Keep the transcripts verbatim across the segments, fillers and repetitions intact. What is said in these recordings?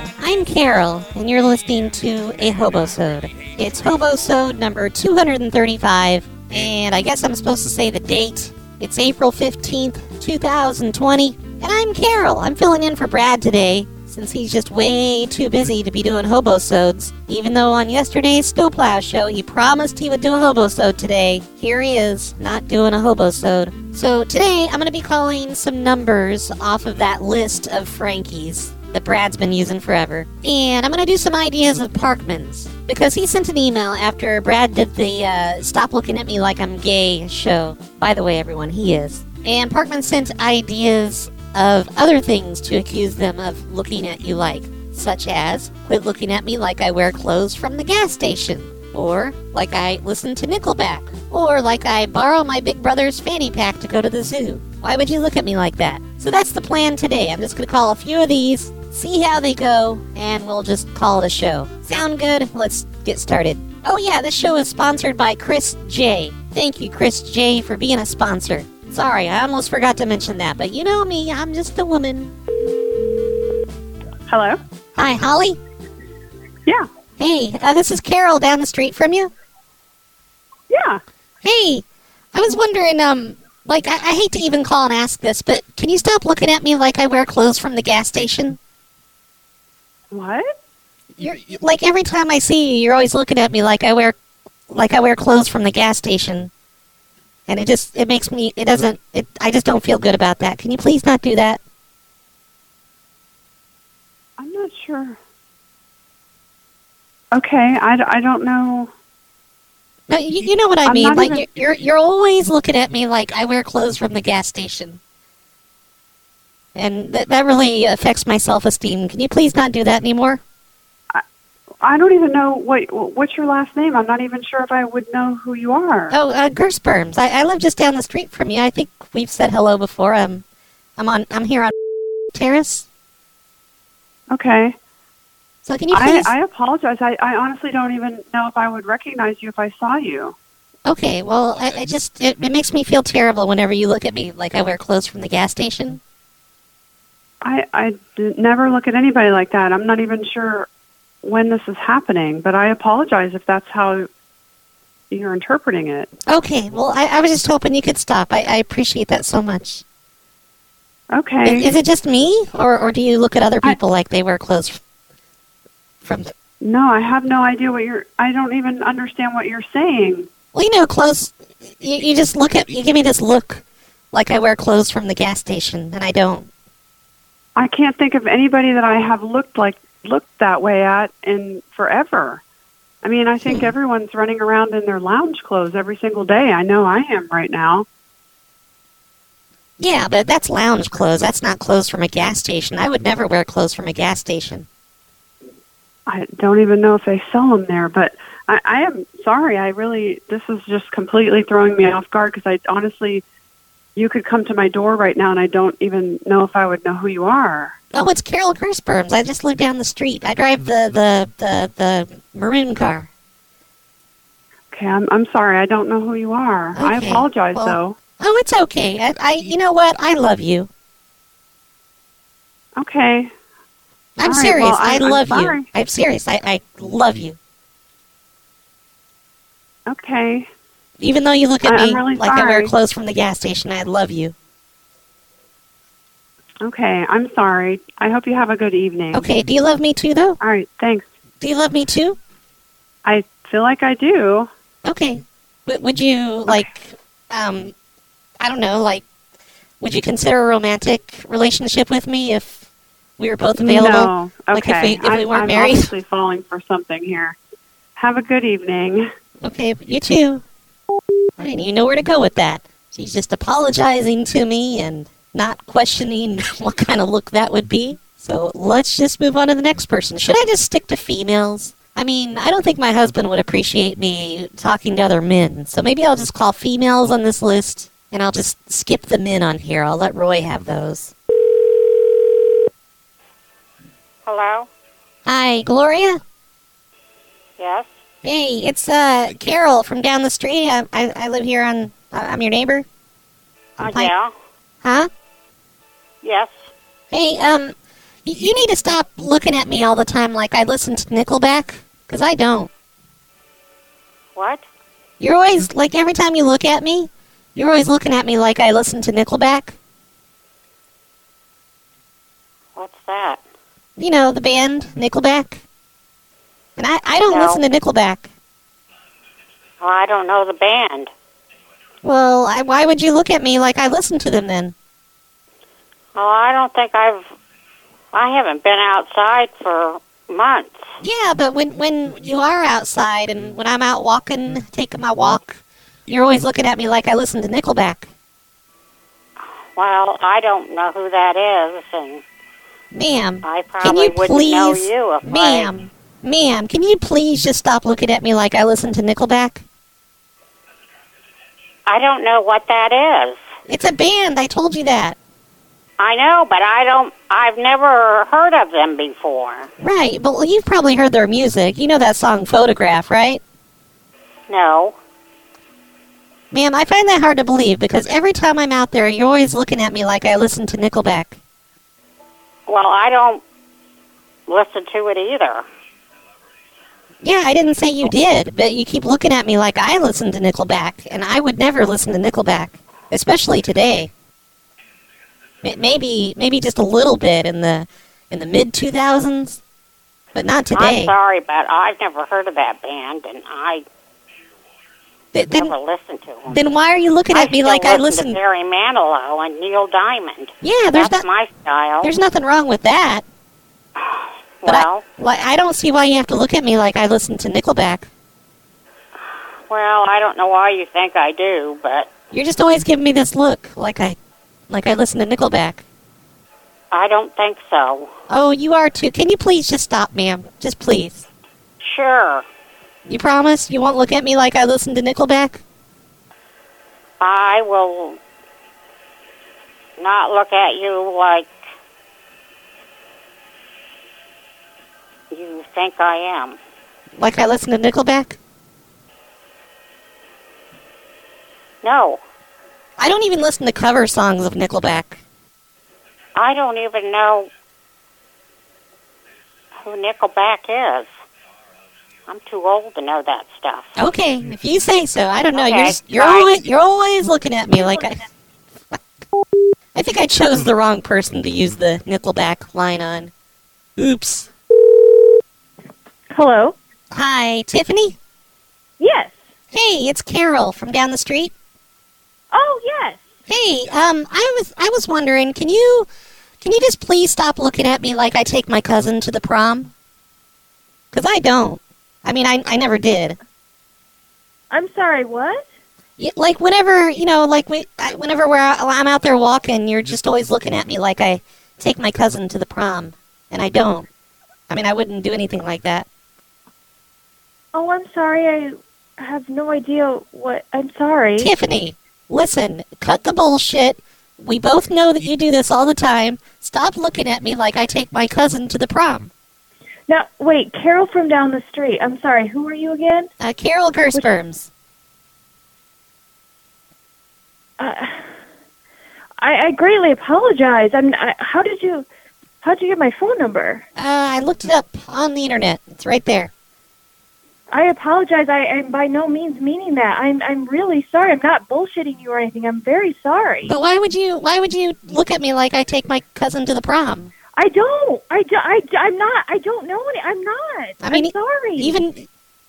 there, I'm Carol, and you're listening to a Hobosode. It's Hobosode number two hundred thirty-five, and I guess I'm supposed to say the date. It's April fifteenth, two thousand twenty, and I'm Carol. I'm filling in for Brad today, since he's just way too busy to be doing Hobosodes. Even though on yesterday's Snowplow show he promised he would do a Hobosode today, here he is, not doing a Hobosode. So today I'm going to be calling some numbers off of that list of Frankies that Brad's been using forever. And I'm going to do some ideas of Parkman's, because he sent an email after Brad did the uh, Stop Looking at Me Like I'm Gay show. By the way, everyone, he is. And Parkman sent ideas of other things to accuse them of looking at you like, such as, quit looking at me like I wear clothes from the gas station, or like I listen to Nickelback, or like I borrow my big brother's fanny pack to go to the zoo. Why would you look at me like that? So that's the plan today. I'm just going to call a few of these, see how they go, and we'll just call it a show. Sound good? Let's get started. Oh yeah, this show is sponsored by Chris J. Thank you, Chris J, for being a sponsor. Sorry, I almost forgot to mention that, but you know me, I'm just a woman. Hello? Hi, Holly? Yeah. Hey, uh, this is Carol down the street from you. Yeah. Hey, I was wondering, um, like, I, I hate to even call and ask this, but can you stop looking at me like I wear clothes from the gas station? What? You're, like, every time I see you, you're always looking at me like I wear, like I wear clothes from the gas station. And it just, it makes me, it doesn't, it, I just don't feel good about that. Can you please not do that? I'm not sure. Okay, I, I don't know. No, you, you know what I I'm mean. not Like, even- you're, you're always looking at me like I wear clothes from the gas station. And that, that really affects my self-esteem. Can you please not do that anymore? I don't even know what what's your last name. I'm not even sure if I would know who you are. Oh, uh, Gersperms. I, I live just down the street from you. I think we've said hello before. Um, I'm on. I'm here on Terrace. Okay. So can you please? I, I apologize. I, I honestly don't even know if I would recognize you if I saw you. Okay. Well, I, I just it, it makes me feel terrible whenever you look at me like I wear clothes from the gas station. I I d- never look at anybody like that. I'm not even sure when this is happening, but I apologize if that's how you're interpreting it. Okay. Well, I, I was just hoping you could stop. I, I appreciate that so much. Okay. Is, is it just me, or or do you look at other people I, like they wear clothes from? No, I have no idea what you're. I don't even understand what you're saying. Well, you know, clothes. You, you just look at. You give me this look, like I wear clothes from the gas station, and I don't. I can't think of anybody that I have looked like looked that way at in forever. I mean, I think hmm. everyone's running around in their lounge clothes every single day. I know I am right now. Yeah, but that's lounge clothes. That's not clothes from a gas station. I would never wear clothes from a gas station. I don't even know if they sell them there, but I, I am sorry. I really, this is just completely throwing me off guard because I honestly, you could come to my door right now and I don't even know if I would know who you are. Oh, it's Carol Gersperms. I just live down the street. I drive the, the, the, the maroon car. Okay, I'm I'm sorry. I don't know who you are. Okay. I apologize, well, though. Oh, it's okay. I, I, you know what? I love you. Okay. I'm All serious. right, well, I I'm, love I'm you. I'm serious. I, I love you. Okay. Even though you look at I, me I'm really like I wear sorry. clothes from the gas station, I love you. Okay, I'm sorry. I hope you have a good evening. Okay, do you love me too, though? All right, thanks. Do you love me too? I feel like I do. Okay. W- would you, like, um, I don't know, like, would you consider a romantic relationship with me if we were both available? No. Like Okay. if we, if we I'm, weren't I'm married? obviously falling for something here. Have a good evening. Okay, you too. I didn't even know where to go with that. She's just apologizing to me and not questioning what kind of look that would be. So let's just move on to the next person. Should I just stick to females? I mean, I don't think my husband would appreciate me talking to other men. So maybe I'll just call females on this list, and I'll just skip the men on here. I'll let Roy have those. Hello? Hi, Gloria? Yes? Hey, it's uh Carol from down the street. I I, I live here on... I'm your neighbor. Uh, Hi. yeah? Huh? Yes? Hey, um, Y- You need to stop looking at me all the time like I listen to Nickelback, because I don't. What? You're always, like, every time you look at me, you're always looking at me like I listen to Nickelback. What's that? You know, the band, Nickelback. And I, I don't No. listen to Nickelback. Well, I don't know the band. Well, I, why would you look at me like I listen to them then? Well, I don't think I've... I haven't been outside for months. Yeah, but when, when you are outside and when I'm out walking, taking my walk, you're always looking at me like I listen to Nickelback. Well, I don't know who that is, and Ma'am, I can probably you wouldn't please... know you if Ma'am, ma'am, can you please just stop looking at me like I listen to Nickelback? I... I don't know what that is. It's a band, I told you that. I know, but I don't... I've never heard of them before. Right, but well, you've probably heard their music. You know that song Photograph, right? No. Ma'am, I find that hard to believe because every time I'm out there, you're always looking at me like I listen to Nickelback. Well, I don't listen to it either. Yeah, I didn't say you did, but you keep looking at me like I listen to Nickelback, and I would never listen to Nickelback, especially today. M- Maybe, maybe just a little bit in the in the mid two thousands, but not today. I'm sorry, but I've never heard of that band, and I Th- Then, never listened to them. then why are you looking I at me still like I listen listen? to Barry Manilow and Neil Diamond. Yeah, there's That's not my style. there's nothing wrong with that. But well, I, like, I don't see why you have to look at me like I listen to Nickelback. well, I don't know why you think I do, but You're just always giving me this look, like I, like I listen to Nickelback. I don't think so. Oh, you are too. Can you please just stop, ma'am? Just please. Sure, You promise you won't look at me like I listen to Nickelback? I will not look at you like you think I am. Like I listen to Nickelback? No, I don't even listen to cover songs of Nickelback. I don't even know who Nickelback is. I'm too old to know that stuff. Okay, if you say so. I don't know. You're Okay, just, you're bye. always you're always looking at me like I. I think I chose the wrong person to use the Nickelback line on. Oops. Hello? Hi, Tiffany? Yes. Hey, it's Carol from down the street. Oh, yes. Hey, um, I was I was wondering, can you can you just please stop looking at me like I take my cousin to the prom? 'Cause I don't. I mean, I I never did. I'm sorry, what? Y- Like whenever you know, like we, I, whenever we're out, I'm out there walking, you're just always looking at me like I take my cousin to the prom, and I don't. I mean, I wouldn't do anything like that. Oh, I'm sorry. I have no idea what... I'm sorry. Tiffany, listen, cut the bullshit. We both know that you do this all the time. Stop looking at me like I take my cousin to the prom. Now, wait, Carol from down the street. I'm sorry, who are you again? Uh, Carol Gersperms. Uh, I, I greatly apologize. I'm, I, how did you... How did you get my phone number? Uh, I looked it up on the internet. It's right there. I apologize. I, I'm by no means meaning that. I'm I'm really sorry. I'm not bullshitting you or anything. I'm very sorry. But why would you? Why would you look at me like I take my cousin to the prom? I don't. I, do, I, I'm not. I don't know any. I'm not. I mean, I'm sorry. Even.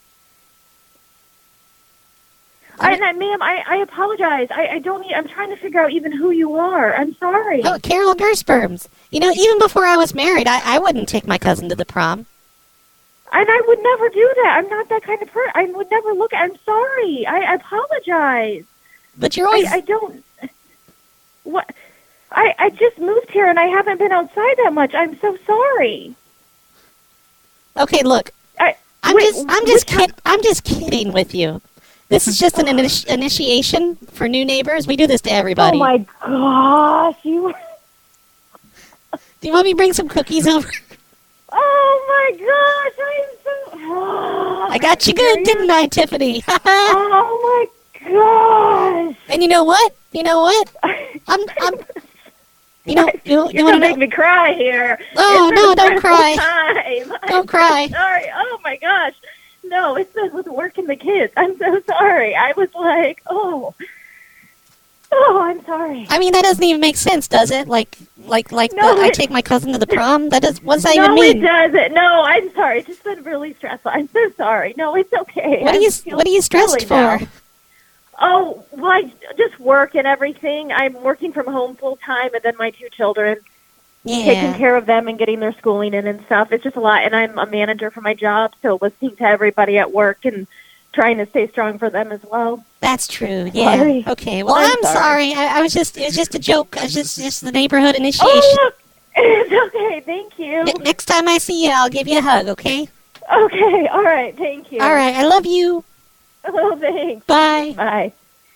I, I, ma'am, I, I apologize. I, I don't. e- I'm trying to figure out even who you are. I'm sorry. Oh, Carol Gersperms. You know, even before I was married, I, I wouldn't take my cousin to the prom. And I would never do that. I'm not that kind of person. I would never look. I'm sorry. I, I apologize. But you're always. I, I don't. What? I, I just moved here and I haven't been outside that much. I'm so sorry. Okay, look. I, I'm wait, just. I'm just. which- Kid, I'm just kidding with you. This is just an initi- initiation for new neighbors. We do this to everybody. Oh my gosh, you. Do you want me to bring some cookies over? Oh my gosh, I am so. I got you good, didn't I, Tiffany? Oh my gosh. And you know what? You know what? I'm. I'm. You know, you, you You're want gonna to make me cry here. Oh, It's been no, a don't stressful cry. Time. Don't I'm cry. So sorry. Oh my gosh. No, it's been with work and the kids. I'm so sorry. I was like, oh, oh, I'm sorry. I mean, that doesn't even make sense, does it? Like, like, like No, the, I it- take my cousin to the prom. That does. What does that no, even mean? it doesn't. No, I'm sorry. It's just been really stressful. I'm so sorry. No, it's okay. What are I you feel What are you stressed silly for? now. Oh, well, I just work and everything. I'm working from home full time, and then my two children, taking Yeah, care of them and getting their schooling in and stuff. It's just a lot, and I'm a manager for my job, so listening to everybody at work and trying to stay strong for them as well. that's true. Yeah. Sorry. Okay. Well, I'm I'm sorry. sorry. I, I was just. It was just a joke. I was just just the neighborhood initiation. Oh, look, it's okay. Thank you. Ne- next time I see you, I'll give you a hug. Okay. Okay, all right. Thank you. All right. I love you. Oh, thanks. Bye. Bye.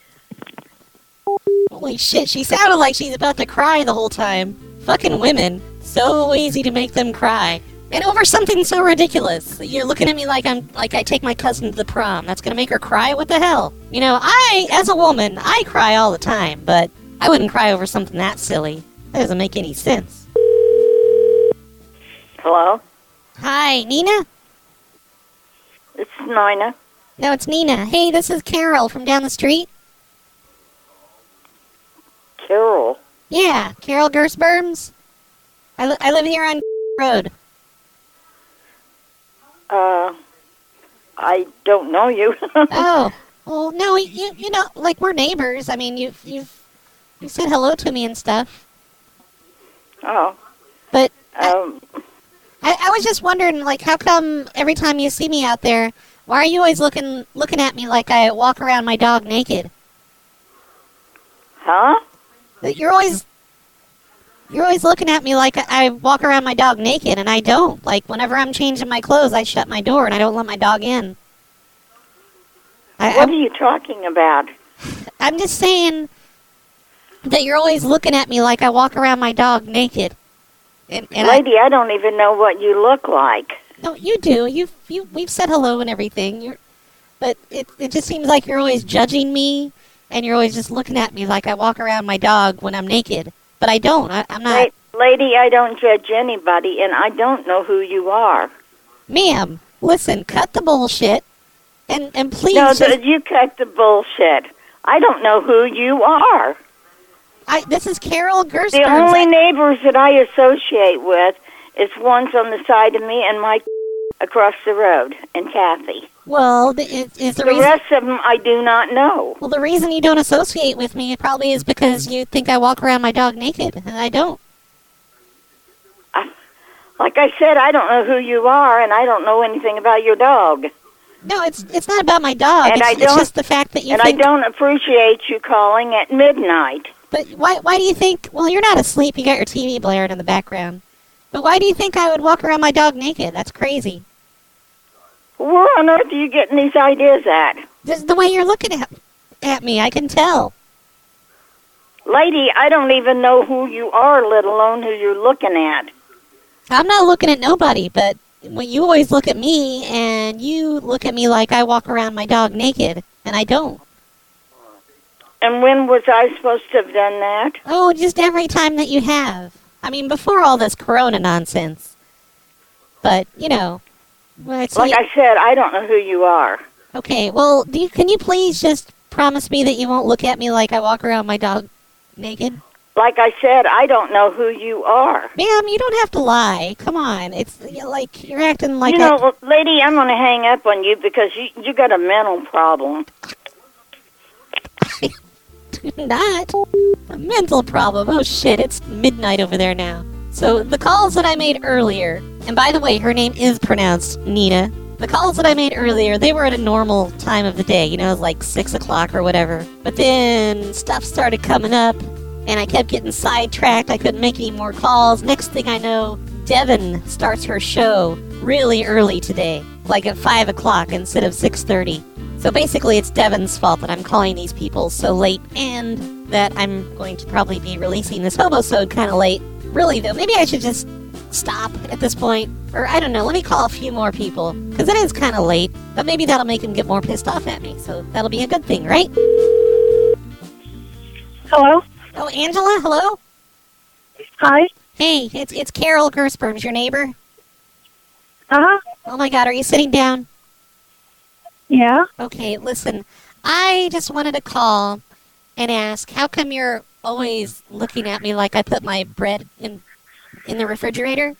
Holy shit, she sounded like she's about to cry the whole time. Fucking women. So easy to make them cry. And over something so ridiculous. You're looking at me like I'm like I take my cousin to the prom. That's gonna make her cry? What the hell? You know, I, as a woman, I cry all the time, but I wouldn't cry over something that silly. That doesn't make any sense. Hello? Hi, Nina? It's Nina. No, it's Nina. Hey, this is Carol from down the street. Carol. Yeah, Carol Gersberms. I, li- I live here on Road. Uh, I don't know you. Oh, well, no, you you know, like we're neighbors. I mean, you've you've you said hello to me and stuff. Oh. But Um, I, I was just wondering, like, how come every time you see me out there, why are you always looking looking at me like I walk around my dog naked? huh? That You're always you're always looking at me like I walk around my dog naked, and I don't. Like, whenever I'm changing my clothes, I shut my door and I don't let my dog in. I, What I'm, are you talking about? I'm just saying that you're always looking at me like I walk around my dog naked. And, and I, Lady, I don't even know what you look like. no, you do. You've you we've said hello and everything. You're, but it it just seems like you're always judging me, and you're always just looking at me like I walk around my dog when I'm naked. But I don't. I, I'm not. La- Lady, I don't judge anybody, and I don't know who you are. Ma'am, listen, cut the bullshit, and and please. No, just, th- you cut the bullshit. I don't know who you are. I, this is Carol Gersberg. The only neighbors that I associate with is ones on the side of me and Mike across the road, and Kathy. Well, the, is, is the, The reason. rest of them I do not know. Well, the reason you don't associate with me probably is because you think I walk around my dog naked, and I don't. Like I said, I don't know who you are, and I don't know anything about your dog. No, it's it's not about my dog. And it's, I it's don't- just the fact that you and think. I don't appreciate you calling at midnight. But why why do you think? Well, you're not asleep. You got your T V blaring in the background. But why do you think I would walk around my dog naked? That's crazy. Where on earth are you getting these ideas at? Just the way you're looking at at me, I can tell. Lady, I don't even know who you are, let alone who you're looking at. I'm not looking at nobody, but when you always look at me, and you look at me like I walk around my dog naked, and I don't. And when was I supposed to have done that? Oh, just every time that you have. I mean, before all this corona nonsense. But, you know. When I see Like I said, I don't know who you are. Okay, well, do you, can you please just promise me that you won't look at me like I walk around my dog naked? Like I said, I don't know who you are. Ma'am, you don't have to lie. Come on. It's you're like you're acting like you know, lady, I'm going to hang up on you because you you got a mental problem. I do not. A mental problem. Oh, shit. It's midnight over there now. So the calls that I made earlier, and by the way, her name is pronounced Nina. The calls that I made earlier, they were at a normal time of the day. You know, like six o'clock or whatever. But then stuff started coming up, and I kept getting sidetracked. I couldn't make any more calls. Next thing I know, Devin starts her show really early today, like at five o'clock instead of six thirty. So basically, it's Devin's fault that I'm calling these people so late, and that I'm going to probably be releasing this Hobosode kind of late. Really, though, maybe I should just stop at this point. Or, I don't know, let me call a few more people, because it is kind of late, but maybe that'll make them get more pissed off at me, so that'll be a good thing, right? Hello? Oh, Angela, hello? Hi. Hey, it's it's Carol Gersberms, your neighbor. Uh-huh. Oh my God, are you sitting down? Yeah. Okay, listen, I just wanted to call and ask, how come you're always looking at me like I put my bread in in the refrigerator?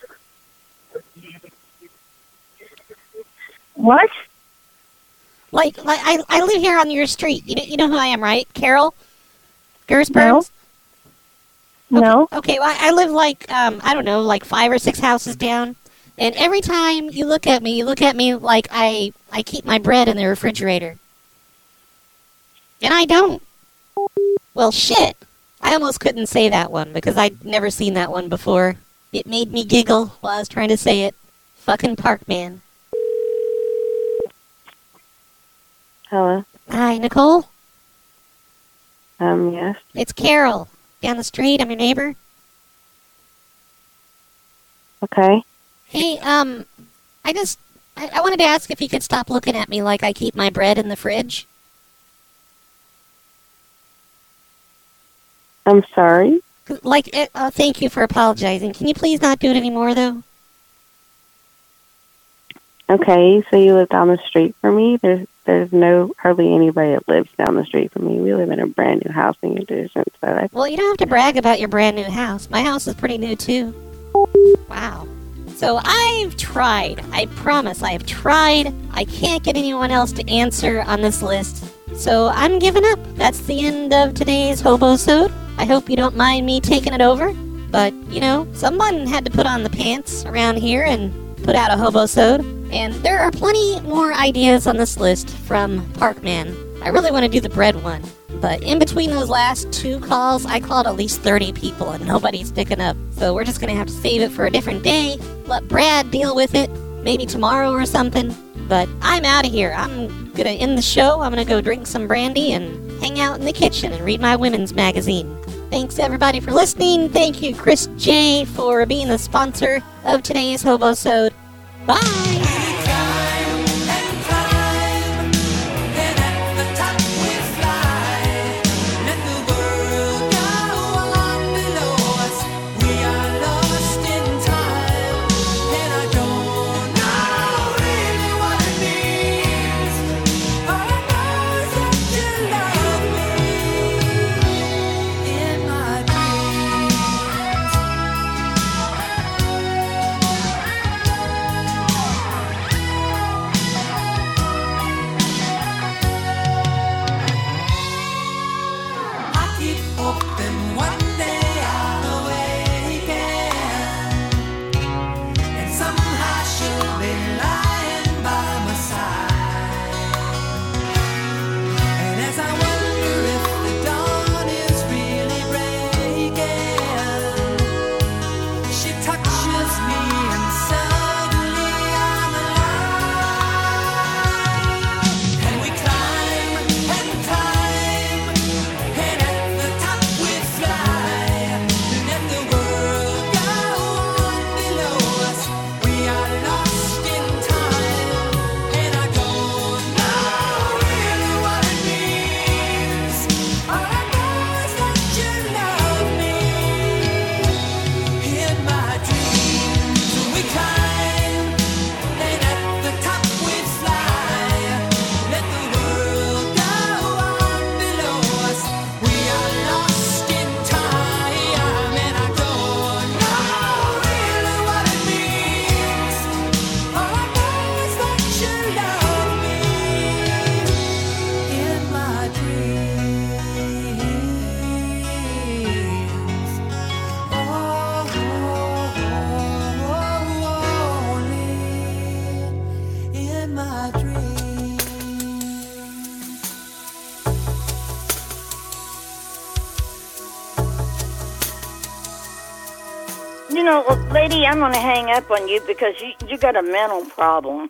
What? Like, like I, I live here on your street. You know, you know who I am, right? Carol Gersberms? No. Okay, No. okay, well, I live like, um, I don't know, like five or six houses down. And every time you look at me, you look at me like I, I keep my bread in the refrigerator. And I don't. Well, shit. I almost couldn't say that one because I'd never seen that one before. It made me giggle while I was trying to say it. Fucking Parkman. Hello. Hi, Nicole? Um, yes. It's Carol. Down the street, I'm your neighbor. Okay. Hey, um, I just, I, I wanted to ask if you could stop looking at me like I keep my bread in the fridge. I'm sorry. Like, uh, uh, thank you for apologizing. Can you please not do it anymore, though? Okay, so you live down the street from me? There's there's no, hardly anybody that lives down the street from me. We live in a brand new housing addition, so I... Well, you don't have to brag about your brand new house. My house is pretty new, too. Wow. So I've tried. I promise I've tried. I can't get anyone else to answer on this list. So I'm giving up. That's the end of today's Hobosode. I hope you don't mind me taking it over. But, you know, someone had to put on the pants around here and put out a Hobosode. And there are plenty more ideas on this list from Parkman. I really want to do the bread one. But in between those last two calls, I called at least thirty people and nobody's picking up. So we're just going to have to save it for a different day. Let Brad deal with it. Maybe tomorrow or something. But I'm out of here. I'm going to end the show. I'm going to go drink some brandy and hang out in the kitchen and read my women's magazine. Thanks everybody for listening. Thank you Chris J for being the sponsor of today's Hobosode. Bye! You know, lady, I'm going to hang up on you because you, you got a mental problem.